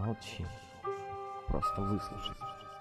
молчи, просто выслушай.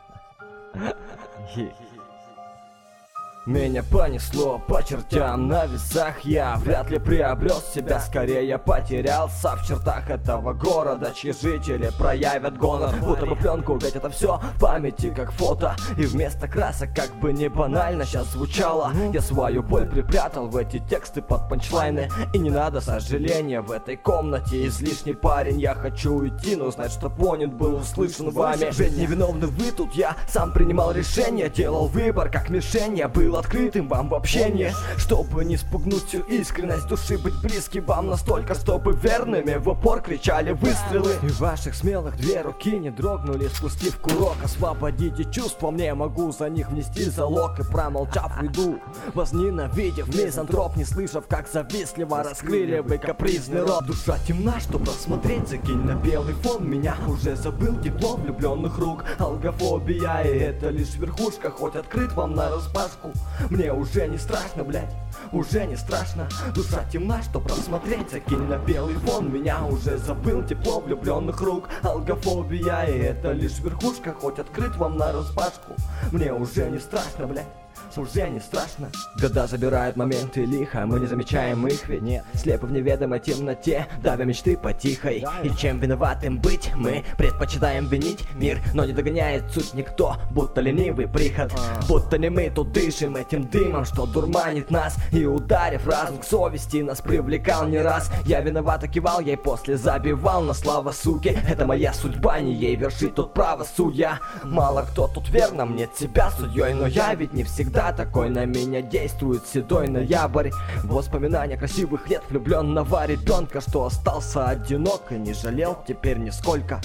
Меня понесло по чертям на весах. Я вряд ли приобрел себя, скорее потерялся в чертах этого города, чьи жители проявят гонор. Будто бы пленку, ведь это все в памяти как фото. И вместо красок, как бы не банально сейчас звучало, я свою боль припрятал в эти тексты под панчлайны. И не надо сожаления в этой комнате, излишний парень. Я хочу уйти, но знать, что понят был услышан вами. Ведь невиновны вы тут, я сам принимал решение, делал выбор как мишень. Я был открытым вам в общении, чтобы не спугнуть всю искренность души, быть близким вам настолько, чтобы верными в упор кричали выстрелы. И ваших смелых две руки не дрогнули, спустив курок. Освободите чувства, мне могу за них внести залог. И промолчав уйду, возненавидев мизантроп, не слышав, как завистливо раскрыли вы капризный рот. Душа темна, чтобы рассмотреть, закинь на белый фон. Меня уже забыл тепло влюбленных рук. Алгофобия, и это лишь верхушка, хоть открыт вам на распашку. Мне уже не страшно, блять, уже не страшно. Душа темна, чтоб рассмотреть, закинь на белый фон. Меня уже забыл тепло влюбленных рук. Алгофобия, и это лишь верхушка, хоть открыт вам на распашку. Мне уже не страшно, блять, уже не страшно. Года забирают моменты лихо, мы не замечаем их, ведь нет. Слепы в неведомой темноте, давя мечты потихой. И чем виноватым быть, мы предпочитаем винить мир, но не догоняет суть никто, будто ленивый приход. Будто не мы тут дышим этим дымом, что дурманит нас. И ударив разум к совести, нас привлекал не раз. Я виновато кивал, ей после забивал на слава суки. Это моя судьба, не ей вершить тут правосудья. Мало кто тут верно мне тебя судьей, но я ведь не всегда такой, на меня действует седой ноябрь. Воспоминания красивых лет влюбленного ребенка, что остался одинок и не жалел теперь нисколько.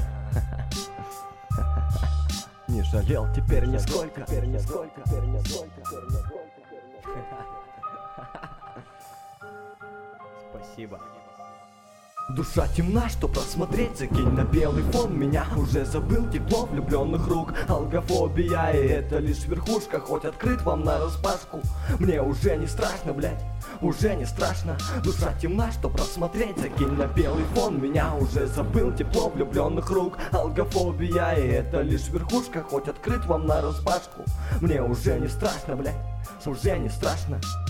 Не жалел теперь нисколько. Спасибо. Душа темна, что просмотреть, закинь на белый фон. Меня уже забыл тепло влюбленных рук. Алгофобия, и это лишь верхушка, хоть открыт вам на распашку. Мне уже не страшно, блять, уже не страшно. Душа темна, что просмотреть, закинь на белый фон. Меня уже забыл тепло влюбленных рук. Алгофобия, и это лишь верхушка, хоть открыт вам на распашку. Мне уже не страшно, блять, уже не страшно.